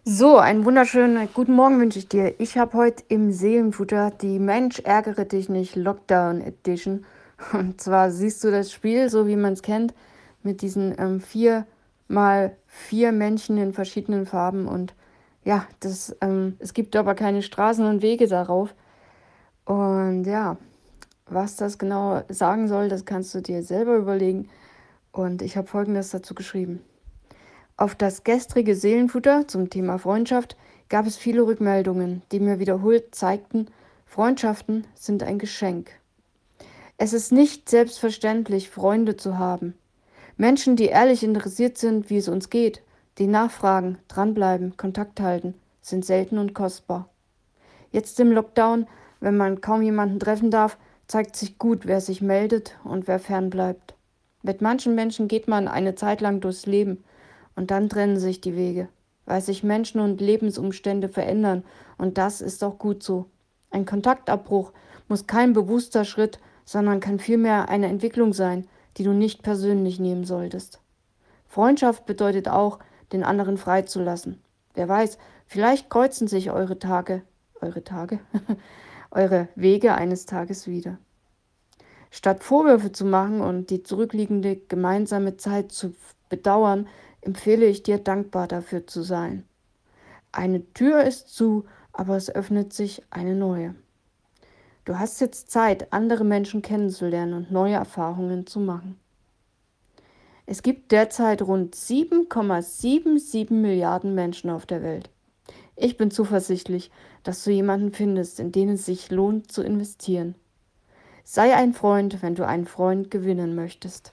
So, einen wunderschönen guten Morgen wünsche ich dir. Ich habe heute im Seelenfutter die Mensch ärgere dich nicht Lockdown Edition. Und zwar siehst du das Spiel, so wie man es kennt, mit diesen 4x4 Männchen in verschiedenen Farben. Und ja, es gibt aber keine Straßen und Wege darauf. Und ja, was das genau sagen soll, das kannst du dir selber überlegen. Und ich habe Folgendes dazu geschrieben. Auf das gestrige Seelenfutter zum Thema Freundschaft gab es viele Rückmeldungen, die mir wiederholt zeigten, Freundschaften sind ein Geschenk. Es ist nicht selbstverständlich, Freunde zu haben. Menschen, die ehrlich interessiert sind, wie es uns geht, die nachfragen, dranbleiben, Kontakt halten, sind selten und kostbar. Jetzt im Lockdown, wenn man kaum jemanden treffen darf, zeigt sich gut, wer sich meldet und wer fernbleibt. Mit manchen Menschen geht man eine Zeit lang durchs Leben und dann trennen sich die Wege, weil sich Menschen und Lebensumstände verändern und das ist auch gut so. Ein Kontaktabbruch muss kein bewusster Schritt, sondern kann vielmehr eine Entwicklung sein, die du nicht persönlich nehmen solltest. Freundschaft bedeutet auch, den anderen freizulassen. Wer weiß, vielleicht kreuzen sich eure Tage, eure Wege eines Tages wieder. Statt Vorwürfe zu machen und die zurückliegende gemeinsame Zeit zu bedauern, empfehle ich dir, dankbar dafür zu sein. Eine Tür ist zu, aber es öffnet sich eine neue. Du hast jetzt Zeit, andere Menschen kennenzulernen und neue Erfahrungen zu machen. Es gibt derzeit rund 7,77 Milliarden Menschen auf der Welt. Ich bin zuversichtlich, dass du jemanden findest, in den es sich lohnt zu investieren. Sei ein Freund, wenn du einen Freund gewinnen möchtest.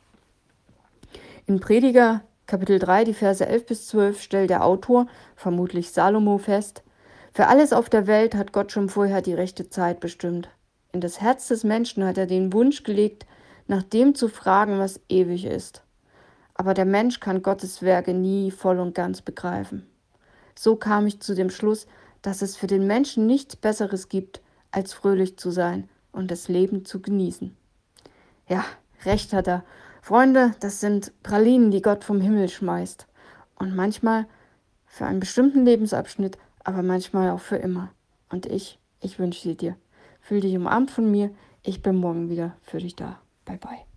In Prediger Kapitel 3, die Verse 11 bis 12 stellt der Autor, vermutlich Salomo, fest: Für alles auf der Welt hat Gott schon vorher die rechte Zeit bestimmt. In das Herz des Menschen hat er den Wunsch gelegt, nach dem zu fragen, was ewig ist. Aber der Mensch kann Gottes Werke nie voll und ganz begreifen. So kam ich zu dem Schluss, dass es für den Menschen nichts Besseres gibt, als fröhlich zu sein und das Leben zu genießen. Ja, recht hat er. Freunde, das sind Pralinen, die Gott vom Himmel schmeißt. Und manchmal für einen bestimmten Lebensabschnitt, aber manchmal auch für immer. Und ich wünsche sie dir. Fühl dich umarmt von mir. Ich bin morgen wieder für dich da. Bye bye.